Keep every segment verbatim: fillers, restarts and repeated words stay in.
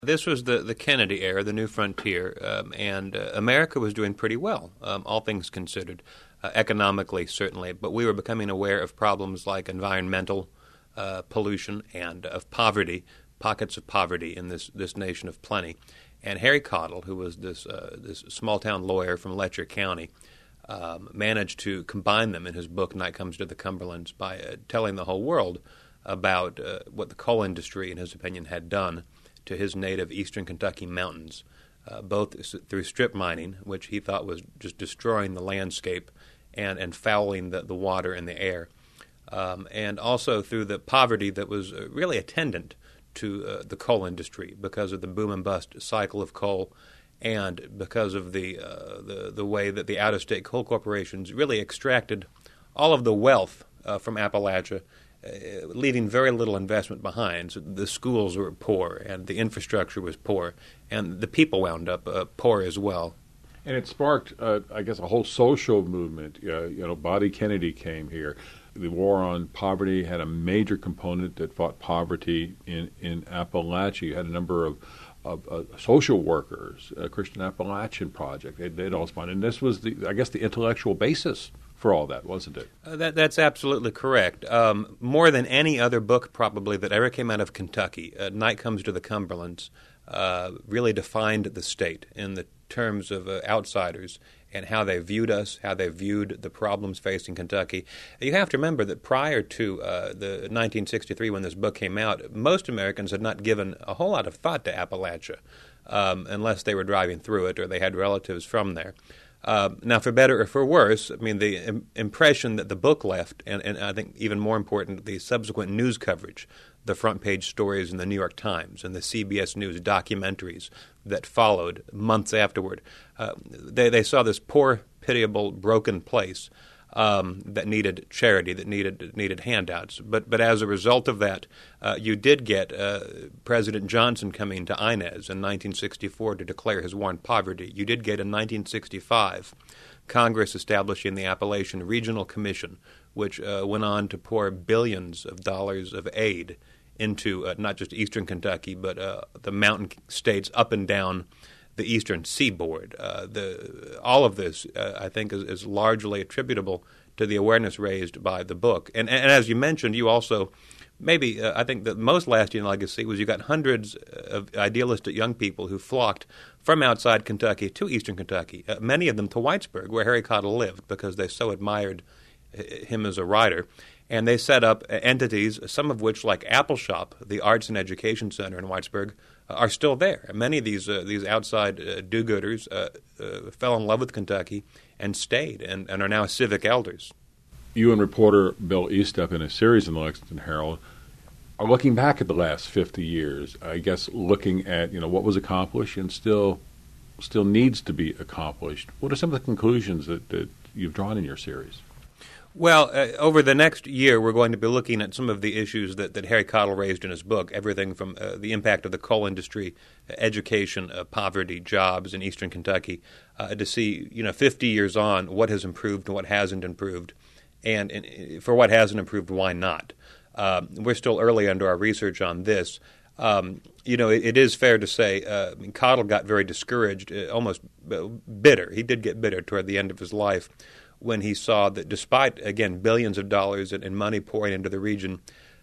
This was the, the Kennedy era, the new frontier, um, and uh, America was doing pretty well, um, all things considered, uh, economically certainly, but we were becoming aware of problems like environmental uh, pollution and of poverty, pockets of poverty in this, this nation of plenty. And Harry Caudill, who was this, uh, this small-town lawyer from Letcher County, um, managed to combine them in his book, Night Comes to the Cumberlands, by uh, telling the whole world about uh, what the coal industry, in his opinion, had done to his native eastern Kentucky mountains, uh, both through strip mining, which he thought was just destroying the landscape and, and fouling the, the water and the air, um, and also through the poverty that was really attendant to uh, the coal industry because of the boom and bust cycle of coal and because of the, uh, the, the way that the out-of-state coal corporations really extracted all of the wealth uh, from Appalachia, Uh, leaving very little investment behind. So the schools were poor, and the infrastructure was poor, and the people wound up uh, poor as well. And it sparked, uh, I guess, a whole social movement. Uh, you know, Bobby Kennedy came here. The war on poverty had a major component that fought poverty in, in Appalachia. You had a number of, of uh, social workers, a Christian Appalachian Project. They, they'd all spawned. And this was, the, I guess, the intellectual basis for all that, wasn't it? Uh, that, that's absolutely correct. Um, more than any other book probably that ever came out of Kentucky, uh, Night Comes to the Cumberlands uh, really defined the state in the terms of uh, outsiders and how they viewed us, how they viewed the problems facing Kentucky. You have to remember that prior to uh, the nineteen sixty-three, when this book came out, most Americans had not given a whole lot of thought to Appalachia um, unless they were driving through it or they had relatives from there. Uh, now, for better or for worse, I mean, the im- impression that the book left, and, and I think even more important, the subsequent news coverage, the front page stories in the New York Times and the C B S News documentaries that followed months afterward, uh, they, they saw this poor, pitiable, broken place um, that needed charity, that needed needed handouts. But but as a result of that, uh, you did get uh, President Johnson coming to Inez in nineteen sixty-four to declare his war on poverty. You did get in nineteen sixty-five Congress establishing the Appalachian Regional Commission, which uh, went on to pour billions of dollars of aid into uh, not just eastern Kentucky, but uh, the mountain states up and down the eastern seaboard. Uh, the, all of this, uh, I think, is, is largely attributable to the awareness raised by the book. And, and as you mentioned, you also, maybe, uh, I think the most lasting legacy was you got hundreds of idealistic young people who flocked from outside Kentucky to eastern Kentucky, uh, many of them to Whitesburg, where Harry Caudill lived, because they so admired him as a writer. And they set up entities, some of which, like Appalshop, the Arts and Education Center in Whitesburg, uh, are still there. Many of these uh, these outside uh, do-gooders uh, uh, fell in love with Kentucky and stayed and, and are now civic elders. You and reporter Bill Estep, in a series in the Lexington Herald, are looking back at the last fifty years, I guess looking at, you know, what was accomplished and still still needs to be accomplished. What are some of the conclusions that, that you've drawn in your series? Well, uh, over the next year, we're going to be looking at some of the issues that, that Harry Caudill raised in his book, everything from uh, the impact of the coal industry, uh, education, uh, poverty, jobs in eastern Kentucky, uh, to see, you know, fifty years on, what has improved and what hasn't improved, and, and for what hasn't improved, why not? Uh, we're still early under our research on this. Um, you know, it, it is fair to say uh, I mean, Caudill got very discouraged, uh, almost bitter. He did get bitter toward the end of his life, when he saw that despite, again, billions of dollars in, in money pouring into the region,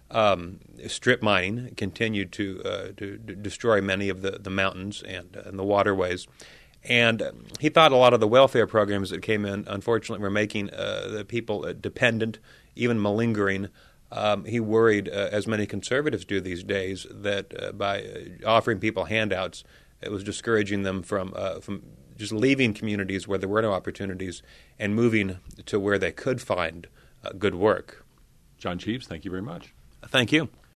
um, strip mining continued to, uh, to to destroy many of the, the mountains and, uh, and the waterways. And uh, he thought a lot of the welfare programs that came in, unfortunately, were making uh, the people uh, dependent, even malingering. Um, he worried, uh, as many conservatives do these days, that uh, by offering people handouts, it was discouraging them from uh, from just leaving communities where there were no opportunities and moving to where they could find uh, good work. John Cheves, thank you very much. Thank you.